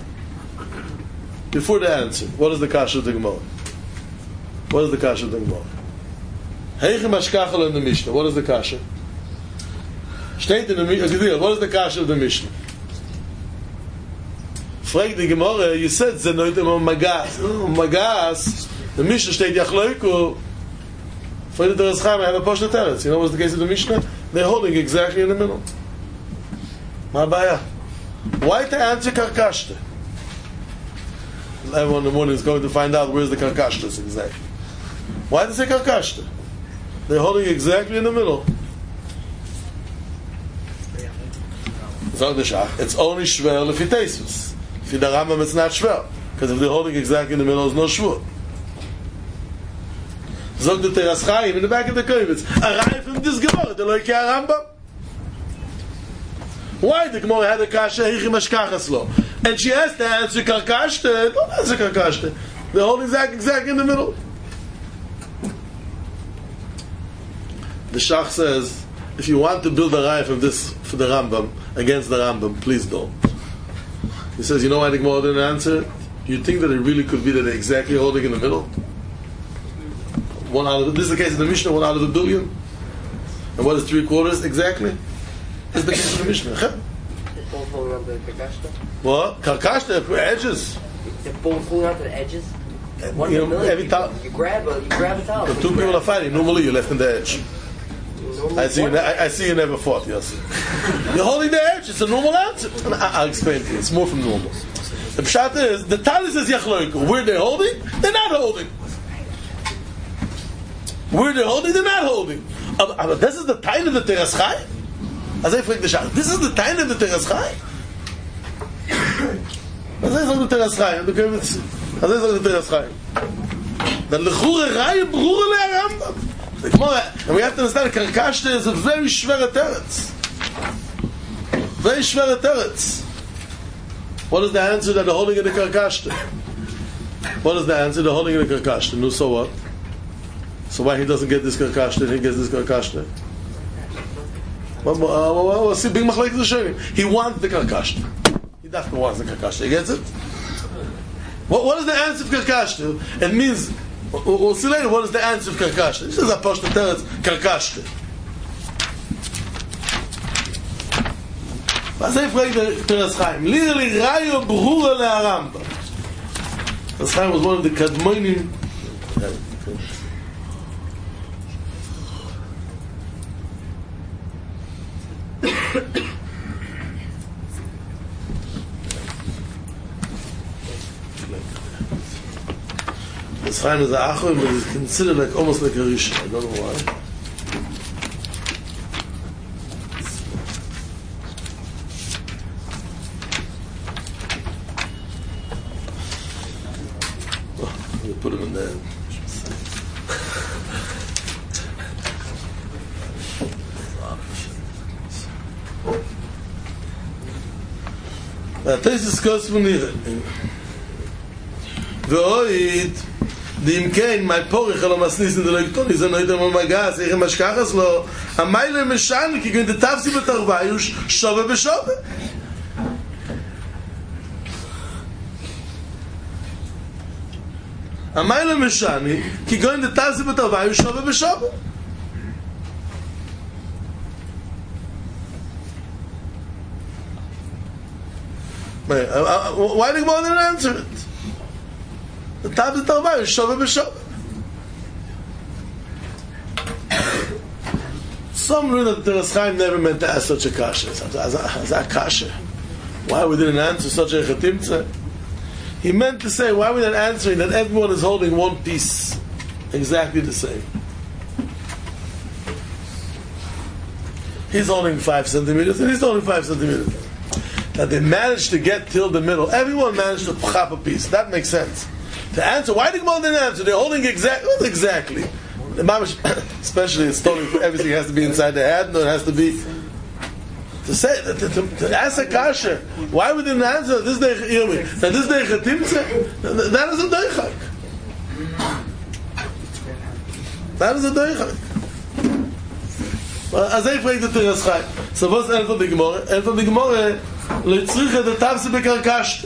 Before the answer, what is the kasha of the Gemara? What is the kasha of the Gemara? Heichim ashkach lo in the Mishnah. What is the kasha? Steht in the Mishnah. What is the kasha of the Mishnah? Frag the Gemara, you said ze noitem o magas. Magas, the Mishnah steht yachloiku. For the Teres Chaim, I have a posh teretz. You know what's the case of the Mishnah? They're holding exactly in the middle. Ma baya. Why to answer karkashte? Everyone in the morning is going to find out where's the karkashte exactly. Why to say karkashte? They're holding exactly in the middle. It's only shvel if you taste this. If you the Rambam, it's not shvel. Because if they're holding exactly in the middle, there's no shvur. Zog the Teras Chaim in the back of the Kovetz. Arrive from this Gemara, the Loike Rambam. Why the Gemara had a kasha hichim ashkachas lo? And she has to answer karkashte. Don't answer karkashte. They're holding exactly, exactly in the middle. The Shach says, if you want to build a raya from this for the Rambam against the Rambam, please don't. He says, you know why the Gemara didn't answer? You think that it really could be that they're exactly holding in the middle? One out of this is the case of the Mishnah, one out of a billion. And what is three quarters exactly? It's the case of the Mishnah. They're both holding on to the karkashta? What? Karkashta, edges. They're both holding on to the edges? One You know, million, every you, time you grab a you grab a towel. the two people are fighting, normally you're left in the edge. I see you. Ne- I, I see you never fought. Yes. You're holding the edge. It's a normal answer. And I, I'll explain to you. It's more from normal. The pshat is the Tali says yachloiku. Where they're holding, they're not holding. Where they're holding, they're not holding. Uh, uh, this is the time of the Teras Chai. As I frag the shot, this is the time of the Teras Chai. As I say the Teras Chai, the Kevitz. As I say the Teras Chai. The lechure Rai brure le Rambam. And we have to understand, Karkashte is a very shvere teretz. Very shvere teretz. What is the answer that they're holding in the Karkashte? What is the answer? They're holding in the Karkashte. No, so what? So why he doesn't get this Karkashte and he gets this Karkashte? Well, well, well, well, see, big machlek is showing. He wants the Karkashte. He definitely wants the Karkashte. He gets it? What, what is the answer of Karkashte? It means, we'll, we'll see later, what is the answer of Karkashte? This is a posh to tell us Karkashte. Was I frage the Teras Chaim? Literally, Rayo Brura le Aramba. Teras Chaim was one of the Kadmonim. Teras Chaim is a Achor, but he's considered like almost like a Rishon. I don't know why. Put him in there. This is goes from here. Ve'oid dim kein my porich lo masnis in the lekton is no idem magas ich mashkachas lo a mile meshan ki gund tafsi betarvayush shove be shove. A mile meshani ki going the tafsi betarvayu shove be shove. Why do you want to answer it? The tafsi betarvayu shove be shove. Some read that the Teras Chaim never meant to ask such a kasha. As a kasha, why we didn't answer such a chetimtze? He meant to say, why are we not answering that everyone is holding one piece exactly the same? He's holding five centimeters and he's holding five centimeters. That they managed to get till the middle. Everyone managed to chop a piece. That makes sense. To answer, why did Gemara didn't answer? They're holding exactly, what exactly? The mamash, especially it's totally, everything has to be inside the head, no, it has to be. To say to, to, to ask a kasha, why we didn't answer this day Yirmi? That this day Chatimtze, that is a doichak. That is a doichak. As I frage the Teras Chaim. So what's the end of the Gemara? End of the Gemara, leitzricha the tafse bekarkashte.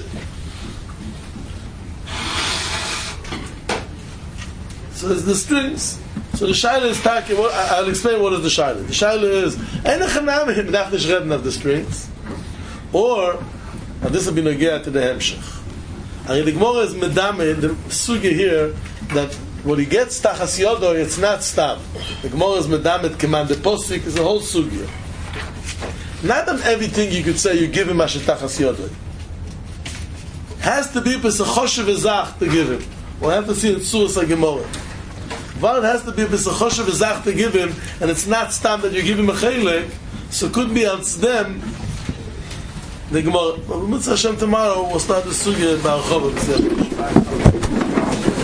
So it's the strings. So the shaila is talking. I'll explain what is the shaila. The shaila is enechanamim dafnish reden of the strings, or and this will be nogea to the hemshech. And the Gemara is medame the sugya here that when he gets tachas yodo, it's not stam. The Gemara is medame command. The posik is a whole sugya. Not on everything you could say you give him asher tachas yodo. Has to be pesachoshev ezach to give him. We'll have to see in Surah Gemara. But it has to be a b'sachoshev ezach to give him, and it's not stam that you give him a chelik, so it could be on them. The Gemara, Mitzvah Hashem tomorrow, we'll start the sugya about Chova.